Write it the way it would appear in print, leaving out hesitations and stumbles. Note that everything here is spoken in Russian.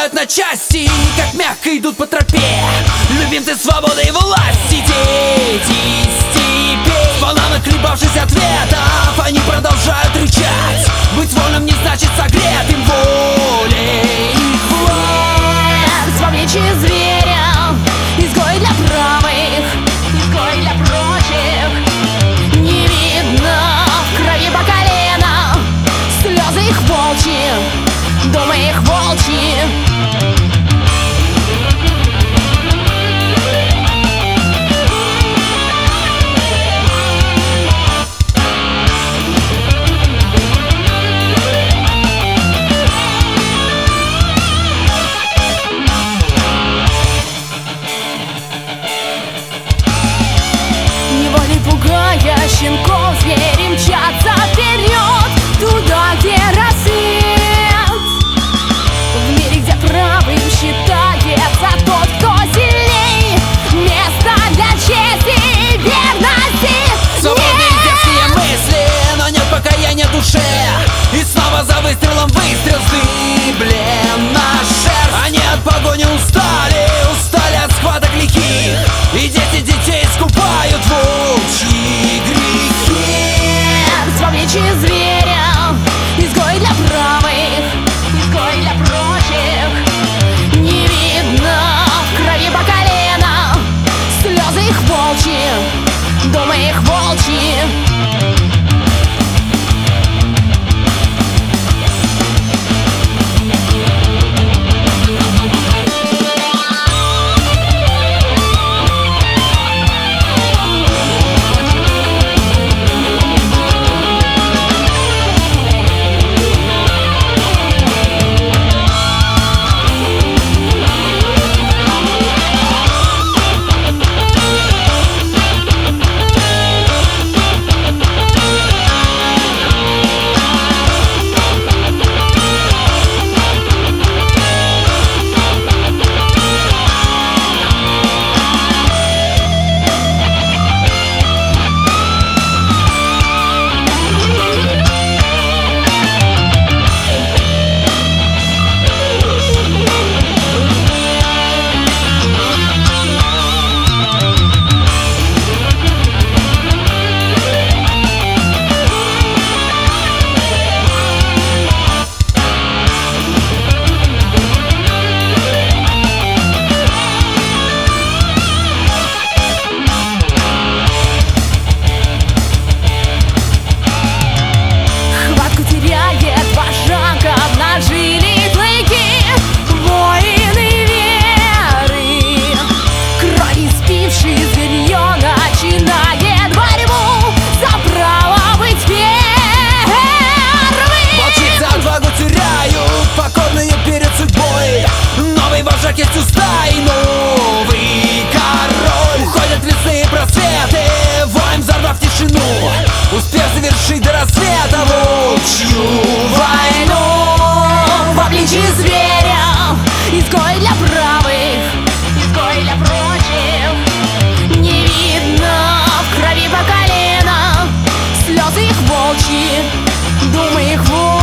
разрывают на части, как мягко идут по тропе любимцы свободы и власти. Дети степей, волна нахлебавшись ответов, они продолжают рычать. Быть вольным не значит согретым волей их власть. Вовлечь зверя, изгой для правых, изгой для прочих. Не видно в крови по колено, слезы их волчьи, думы их волчьи. Пугая щенков, звери мчатся вперед, туда, где рассвет. В мире, где правым считается тот, кто сильней, место для чести и верности. Свободные детские мысли, но нет покаяния душе. И снова за выстрелом выстрел, вздыблена шерсть. Они от погони устали, устали от схваток лихих, и дети детей искупают волчьи грехи. Вовлечь зверя, изгой для правых, изгой для прочих. Не видно в крови по колено, слезы их волчьи, думы их волчьи. Вожак есть у стаи, новый король. Уходят в лесные просветы, воем взорвав тишину, успев завершить до рассвета волчью войну. Вовлечь зверя, изгой для правых, изгой для прочих. Не видно в крови по колено, слезы их волчьи, думы их волчьи.